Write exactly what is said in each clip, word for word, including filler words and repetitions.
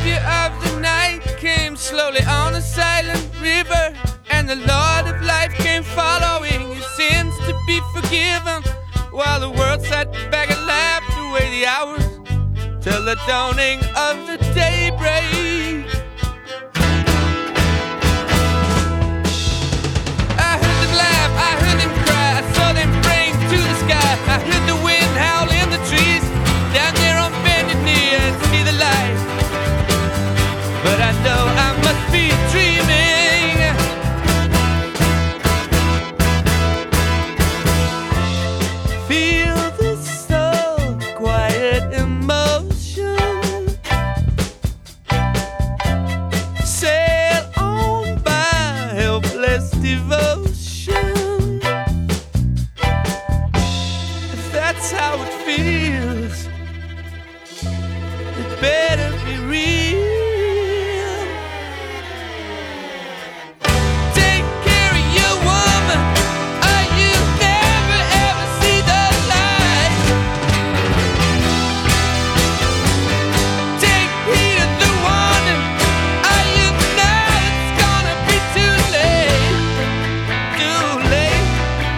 Savior of the night came slowly on a silent river, and the Lord of life came following his sins to be forgiven, while the world sat back and laughed away the hours till the dawning of the daybreak. I heard them laugh, I heard them cry, I saw them bring to the sky. I heard the wind howl in the trees, down there on bended knee and see the light. But I know I must be dreaming. Feel the soul quiet emotion, sail on by helpless devotion. If that's how it feels, it better be real. Take care of your woman, or you never ever see the light. Take heed of the warning, or you know it's gonna be too late. Too late.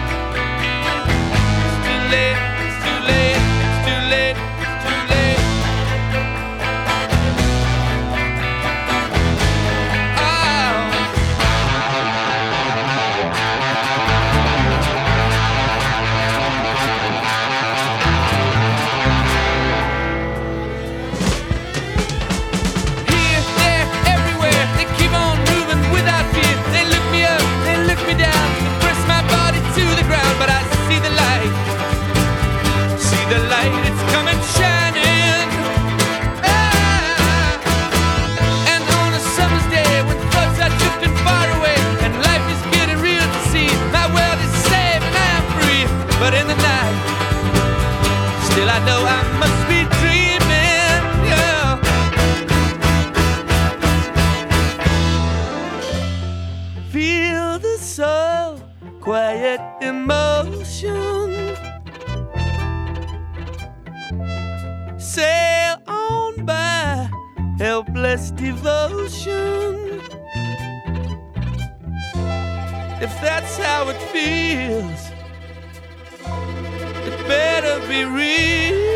It's too late. It's too late. It's too late. It's too late. Oh. Here, there, everywhere, they keep on moving without fear. They look me up, they look me down, they press my body to the ground. But I see the light, see the light, it's coming shining. Ah. And on a summer's day, when thoughts are drifting far away, and life is getting real to see, my world is safe and I am free. But in the night, still I know I must be dreaming. Yeah. Feel the soul, quiet emotion, sail on by helpless devotion. If that's how it feels, it better be real.